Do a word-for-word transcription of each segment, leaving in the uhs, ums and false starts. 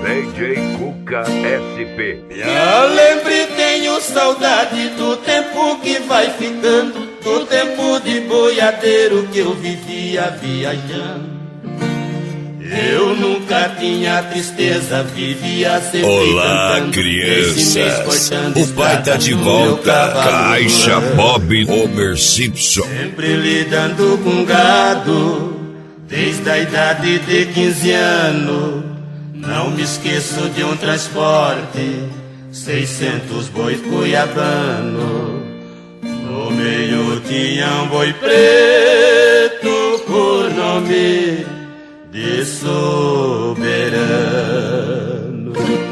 D J Cuca S P. Me lembre, tenho saudade do tempo que vai ficando, do tempo de boiadeiro que eu vivia viajando. Eu nunca tinha tristeza, vivia sempre Olá, cantando. crianças, o pai tá de volta. Caixa Bob Homer Simpson. Sempre lidando com gado, desde a idade de quinze anos. Não me esqueço de um transporte, seiscentos bois cuiabano. No meio tinha um boi preto por nome de Soberano.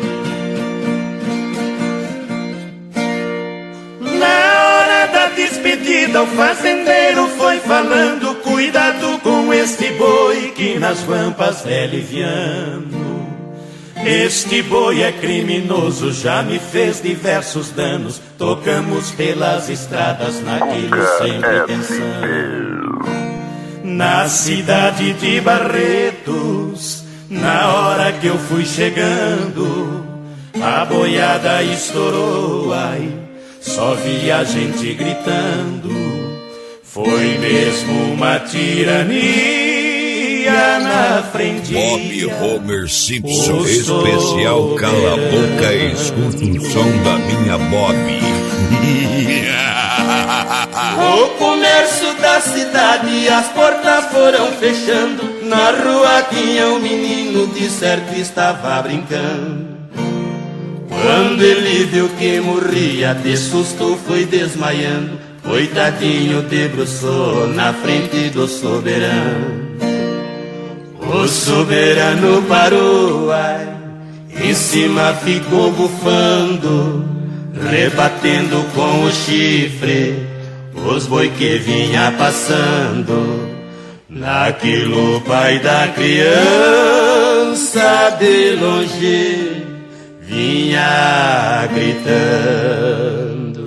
Na hora da despedida o fazendeiro foi falando: cuidado com este boi que nas rampas é liviano. Este boi é criminoso, já me fez diversos danos. Tocamos pelas estradas naquilo sempre pensando. Na cidade de Barretos, na hora que eu fui chegando, a boiada estourou, ai, só vi a gente gritando. Foi mesmo uma tirania na frente. Bob Homer Simpson, especial Cala a Boca e escuta o som da minha Bob. O comércio da cidade, as portas foram fechando. Na rua tinha um menino, de certo estava brincando. Quando ele viu que morria, de susto foi desmaiando. Coitadinho debruçou na frente do soberano. O soberano parou, ai, em cima ficou bufando, rebatendo com o chifre os boi que vinha passando. Naquilo o pai da criança de longe vinha gritando: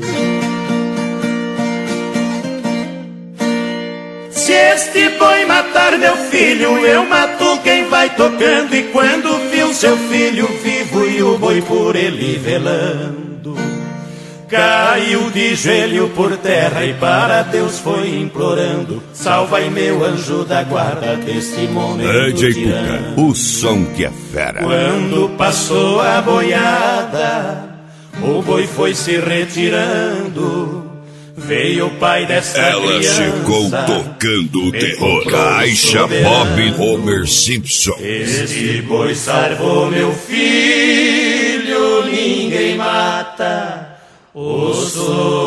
se este boi matar meu filho, eu mato quem vai tocando. E quando viu seu filho vivo e o boi por ele velando, caiu de joelho por terra e para Deus foi implorando: salva-me meu anjo da guarda deste momento D J tirano. Cuca, o som que é fera. Quando passou a boiada, o boi foi se retirando. Veio o pai dessa Ela criança, chegou tocando o terror. Caixa Bob Homer Simpson. este boi salvou meu filho, ninguém mata o soberano.